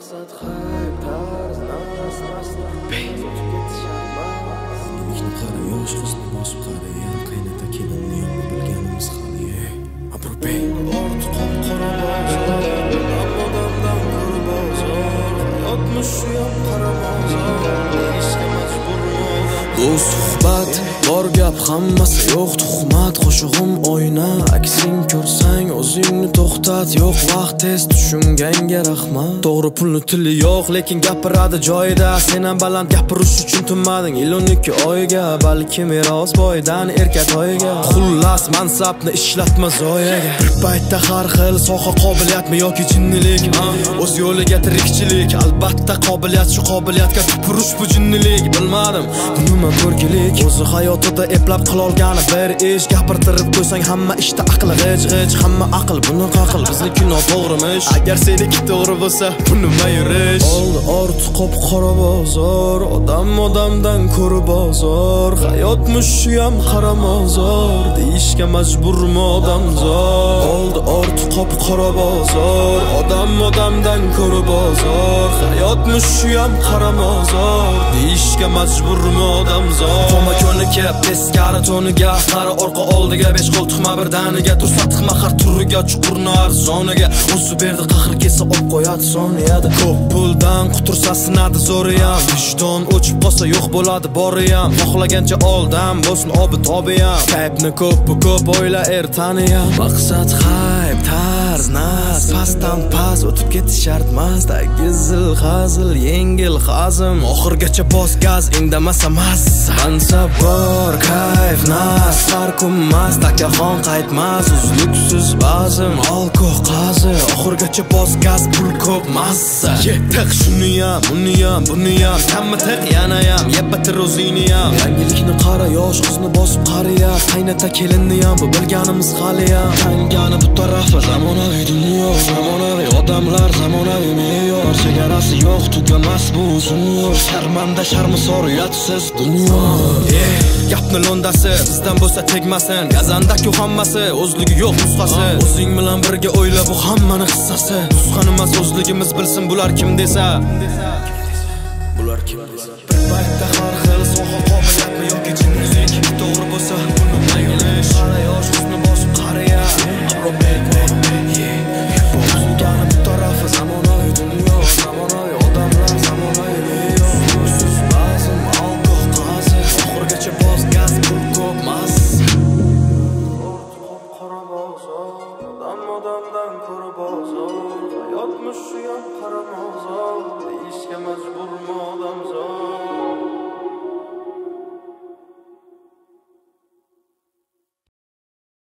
maqsad hayb tarz nas Yigitni qara, yosh qizni bosib qara, yer qaynata kelinni yomni bilganimiz hali. Abrurbey orti qop-qora bozor, odamdan ko'ra bozor, hayotmish shu ham qara bozor, deyishga majburman. Bu suhbat bor gap, hammasi yo'q tuhmat, qo'shig'im oyna, aksing ko'rsang o'zingni to'xtat, yo'q vaqt tez tushunganga rahmat. To'g'ri pulni tili yo'q, lekin gapiradi joyida. Sen ham baland gapirish uchun tinmading 12 oyga, balki meros boydan erkatoyga. Xullas mansabni ishlatma zoyaga. Bir paytda har xil soha qobiliyatmi yoki jinnilik, o'z yo'liga tirikchilik. Albatta qobiliyat, shu qobiliyatga tupurish bu jinnilik. Bilmadim bu nima ko'rgilik, o'zi hayotida eplab qilolgani bir ish. Gapirtirib qo'ysang hamma ishda aqli g'ij, hamma aql bunaqa aql, bizniki noto'g'rimish. Agar seniki to'g'ri bo'lsa bu nima yurish? Oldi orti qop-qora bozor, odamdan ko'ra bozor, hayotmish shu ham qara mozor, deyishga majburmi odamzod. Oldi orti qop-qora bozor, odamdan ko'ra bozor, hayotmish shu ham qara mozor, deyishga majburmi odamzod. Qoma ko'nika teskari to'niga, qara orqa oldiga, 5 qo'ltiqma birdaniga, tursatqma har turiga, chuqurni arzoniga. O'zi berdi qahr kelsa olib qo'yadi soniyada. Ko'p puldan qutursa sinadi zo'riyam, vijdon o'chib qolsa yo'q bo'ladi boriyam. Xohlagancha oldam bo'lsin obi tobiyam, kayfni ko'p o'yla ertaniyam. Maqsad hayb tarz nas, pastdan past o'tib ketish shart emas, tagizil hazil yengil hazm, oxirgacha bos gaz indamasa massa. Mansab bor kayf nas, har kunmas takaxon qaytmas, uzluksiz bazm alkoh qazi, oxirgacha bos gaz pul ko'p massa. Tiq shuniyam buniyam, hamma tiq yanayam, yeb bitir o'ziniyam. Yangilikni qara, yosh qizni bosib qariya, qaynata kelinni ham bu bilganimiz haliyam. Tangani bu tarafi zamonaviy dunyo, zamonaviy odamlar, zamonaviy me'yor, chegarasi yo'q, tugamas bu uzun yo'l. Sharmanda sharmisor uyatsiz dunyo. Gapni londasi bizdan bo'lsa tegmasin, gazandaku hammasi o'zligi yo'q nusxasi. O'zing bilan birga o'yla, bu hammani hissasi. Nusxani emas o'zligimiz bilsin bular kim desa. Bular kim desa. Bir paytda har xil soha qobiliyatmi yoki jinnilik, to'g'ri bo'lsa buni maylish. Qara yosh qizni bosib qariya, Abrurbey bo'lgani bu tarafi zamonaviy dunyo, zamonaviy odamlar, zamonaviy me'yor, uzluksiz bazm alkoh qazi, oxirgacha bos gaz pul ko'p massa. Qora bozor, odamdan ko'ra bozor, hayotmish shu ham qara mozor, deyishga majburman.